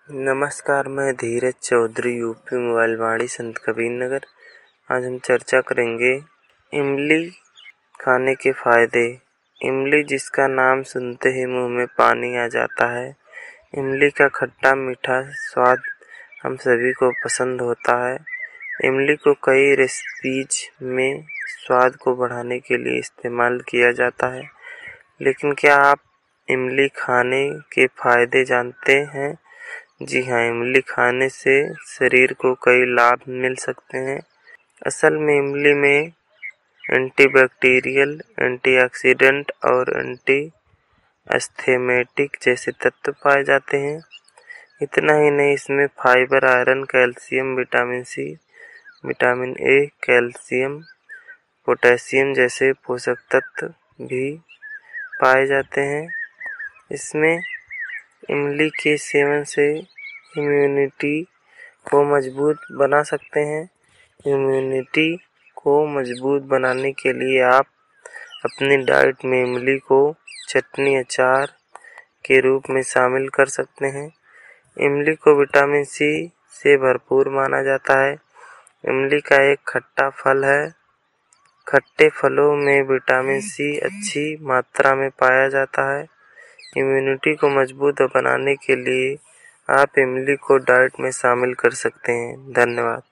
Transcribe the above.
नमस्कार, मैं धीरज Chaudhary, UP mobile वाड़ी, संत कबीर नगर। आज हम चर्चा करेंगे इमली खाने के फायदे। इमली, जिसका नाम सुनते ही मुंह में पानी आ जाता है। इमली का खट्टा मीठा स्वाद हम सभी को पसंद होता है। इमली को कई रेसिपीज में स्वाद को बढ़ाने के लिए इस्तेमाल किया जाता है। लेकिन क्या आप इमली खाने के फायदे जानते हैं? जी हाँ, इमली खाने से शरीर को कई लाभ मिल सकते हैं। असल में इमली में एंटीबैक्टीरियल, एंटीऑक्सीडेंट और एंटी एस्थेमेटिक जैसे तत्व पाए जाते हैं। इतना ही नहीं, इसमें fibre, iron, calcium, vitamin C, vitamin A, calcium, potassium जैसे पोषक तत्व भी पाए जाते हैं। इसमें इमली के सेवन से इम्यूनिटी को मजबूत बना सकते हैं। इम्यूनिटी को मजबूत बनाने के लिए आप अपनी डाइट में इमली को चटनी, अचार के रूप में शामिल कर सकते हैं। इमली को विटामिन सी से भरपूर माना जाता है। इमली का एक खट्टा फल है। खट्टे फलों में विटामिन सी अच्छी मात्रा में पाया जाता है। इम्यूनिटी को मजबूत बनाने के लिए आप इमली को डाइट में शामिल कर सकते हैं। धन्यवाद।